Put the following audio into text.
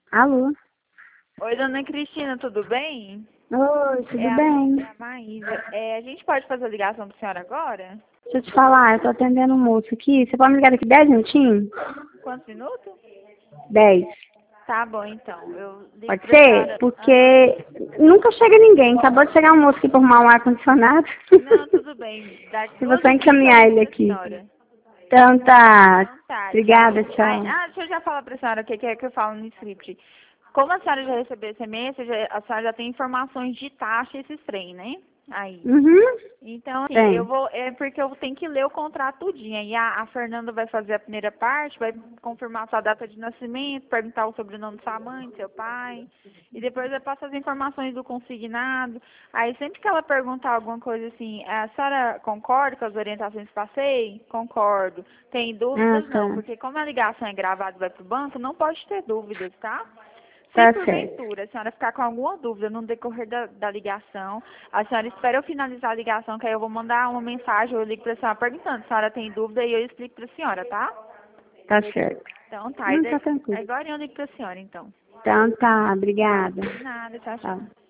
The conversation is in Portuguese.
Alô? Oi, dona Cristina, tudo bem? Oi, tudo É bem? a Maísa. A gente pode fazer a ligação para a senhora agora? Deixa eu te falar, eu tô atendendo um moço aqui. Você pode me ligar daqui 10 minutinhos? Quantos minutos? 10. Tá bom, então. Eu ligo Pode para a ser? senhora. Aham. Porque nunca chega ninguém. Acabou de chegar um moço aqui pra arrumar um ar-condicionado. Não, tudo bem. Daqui Eu vou duas só minutinhos eu encaminhar ligo ele para a aqui. senhora. Então tá. Então tá, Obrigada, tchau. tchau. Deixa eu já falar para a senhora o que é que eu falo no script. Como a senhora já recebeu esse e-mail, a senhora já tem informações de taxa e esses trem, né? Aí. Uhum. Então, assim, Tem. é porque eu tenho que ler o contrato tudinho. Aí a Fernanda vai fazer a primeira parte, vai confirmar sua data de nascimento, perguntar o sobrenome de sua mãe, de seu pai, e depois vai passar as informações do consignado. Aí sempre que ela perguntar alguma coisa assim, a senhora concorda com as orientações que passei? Concordo. Tem Ah, dúvidas? Não, tá. porque como a ligação é gravada e vai pro banco, não pode ter dúvidas, tá? Se Tá certo. porventura a senhora ficar com alguma dúvida no decorrer da ligação, a senhora espera eu finalizar a ligação, que aí eu vou mandar uma mensagem, eu ligo para a senhora perguntando se a senhora tem dúvida e eu explico para a senhora, tá? Tá certo. Então tá, Não, tá tranquilo. agora eu ligo para a senhora, então. Então tá, obrigada. De nada, tchau, Tchau. tchau.